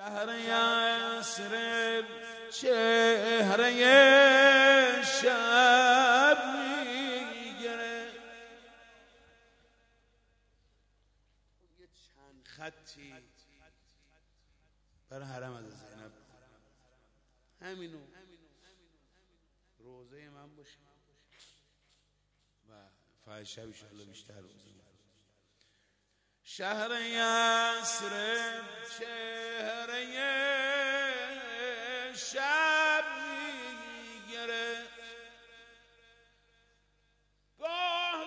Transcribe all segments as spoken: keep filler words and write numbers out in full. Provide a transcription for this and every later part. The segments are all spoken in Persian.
شهر یثرب چهره شب میگره، یه چند خطی برای حرم از زینب، همینو روزه من باشه و فایز شب انشاءالله بیشتر روزه. شهر یثرب چهره شب میگره، گاه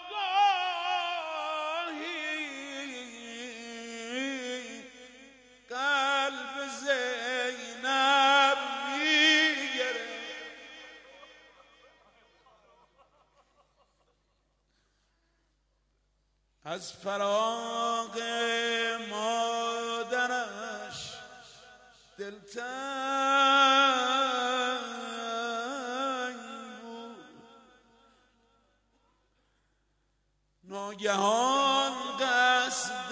گاهی قلب زینب میگره، از فراق مادرش دلتنگ بود، ناگهان قصد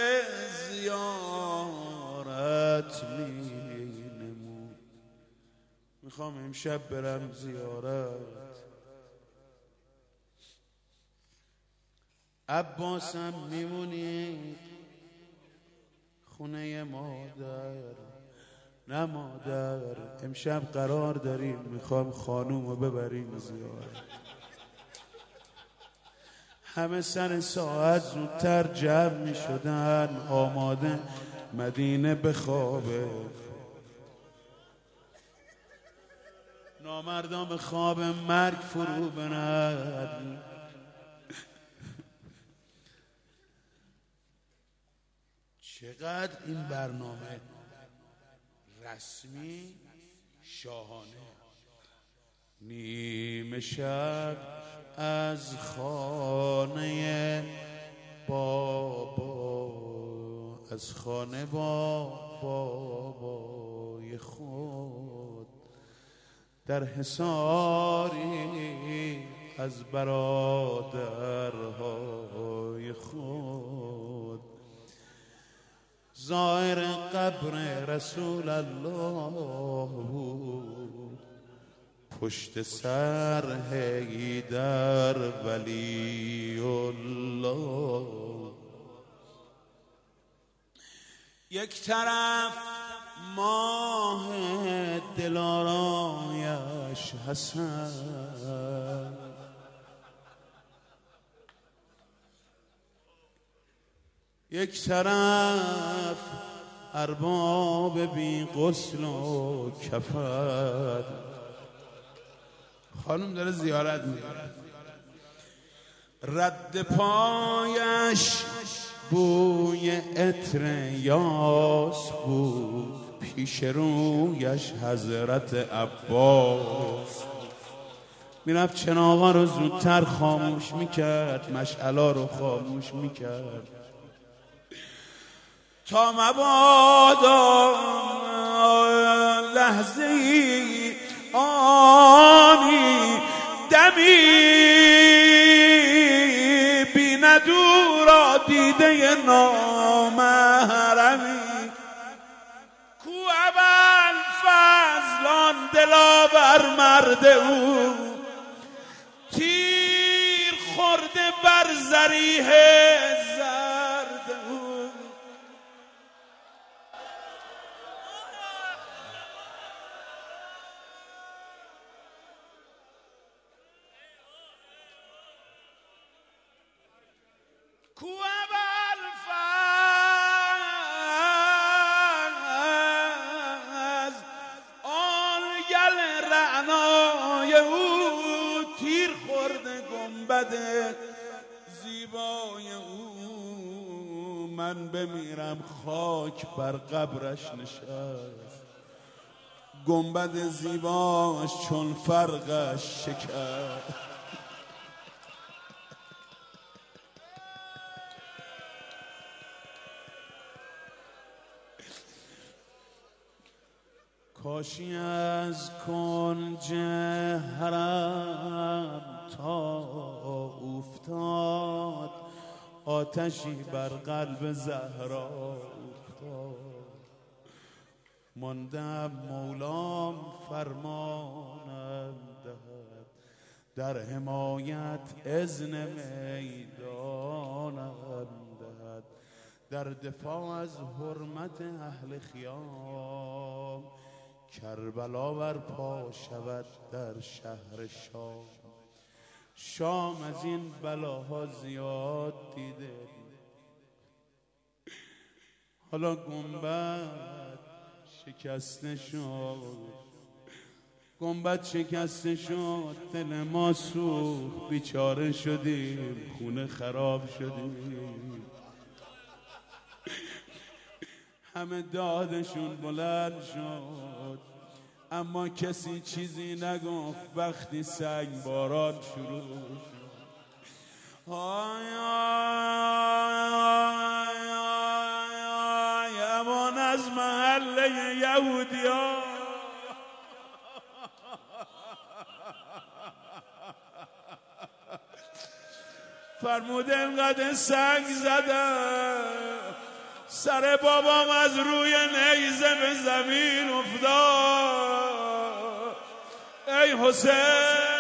زیارت می نمود. میخوام امشب برم زیارت، عباسم میمونی خونه مادر. نه مادر، امشب قرار داریم میخوام خانومو ببریم زیارت. همه سر ساعت زودتر جمع میشدن آماده مدینه بخوابه، نامردان به خواب مرگ فرو برند. چقدر این برنامه رسمی شاهانه. نیمه شب از خانه بابا، از خانه بابای خود، در حصاری از برادرهای خود، زائر قبر رسول الله بود، پشت سر حیدر ولی الله. یک طرف ماه دلارایش حسن، یک طرف ارباب بی غسل و کفن. خانم داره زیارت میکنه، رد پایش بوی عطر یاس بود، پیش رویش حضرت عباس. میرفت چراغا رو زودتر خاموش میکرد، مشعلا رو خاموش میکرد تا مبادا لحظه ای آنی دمی بیند او را دیده نامحرمی. کو ابوالفضلان دلاور مرد او، تیر خورده بر ضریح زرد او. کو ابوالفضل آن گل رعنای او، تیر خورده گنبد زیبای او. من بمیرم خاک بر قبرش نشست، گنبد زیباش چون فرقش شکست. کاشی از کنج حرم تا افتاد، آتشی بر قلب زهرا افتاد. ماندم مولام فرمانم دهد، در حمایت اذن میدانم دهد، در دفاع از حرمت اهل خیام کربلا برپا شود در شهر شام. شام از این بلاها زیاد دیده، حالا گنبد شکسته شد، گنبد شکسته شد، دل ما سوخت، بیچاره شدیم، خونه خراب شدیم. همه دادشون بلند شد اما کسی چیزی نگفت. وقتی سنگ باران شروع شد، آی آی آی آی امان از محله یهودی ها، فرموده انقدر سنگ زدم سر بابام از روی نیزه به زمین افتاد. ای حسین